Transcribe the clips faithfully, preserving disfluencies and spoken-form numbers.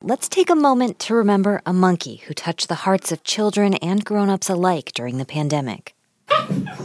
let's take a moment to remember a monkey who touched the hearts of children and grown-ups alike during the pandemic. Are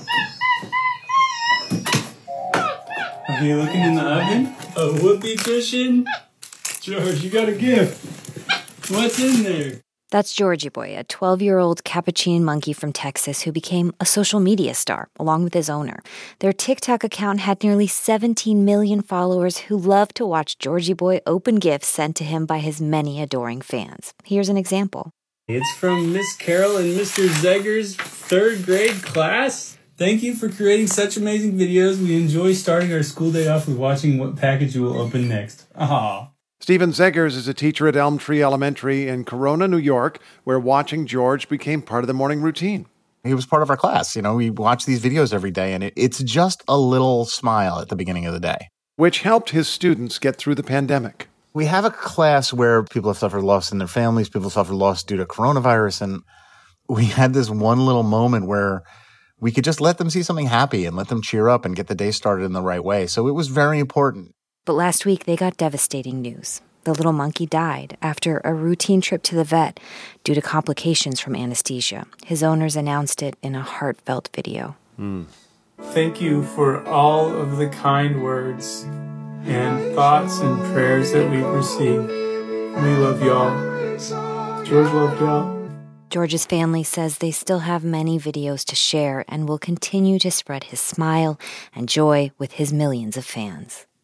you looking in the oven? A whoopee cushion? George, you got a gift. What's in there? That's Georgie Boy, a twelve-year-old Capuchin monkey from Texas who became a social media star, along with his owner. Their TikTok account had nearly seventeen million followers who love to watch Georgie Boy open gifts sent to him by his many adoring fans. Here's an example. It's from Miss Carol and Mister Zegger's third grade class. Thank you for creating such amazing videos. We enjoy starting our school day off with watching what package you will open next. Aww. Stephen Zeggers is a teacher at Elm Tree Elementary in Corona, New York, where watching George became part of the morning routine. He was part of our class. You know, we watch these videos every day, and it, it's just a little smile at the beginning of the day. Which helped his students get through the pandemic. We have a class where people have suffered loss in their families, people have suffered loss due to coronavirus, and we had this one little moment where we could just let them see something happy and let them cheer up and get the day started in the right way. So it was very important. But last week, they got devastating news. The little monkey died after a routine trip to the vet due to complications from anesthesia. His owners announced it in a heartfelt video. Mm. Thank you for all of the kind words and thoughts and prayers that we've received. We love y'all. George loved y'all. George's family says they still have many videos to share and will continue to spread his smile and joy with his millions of fans.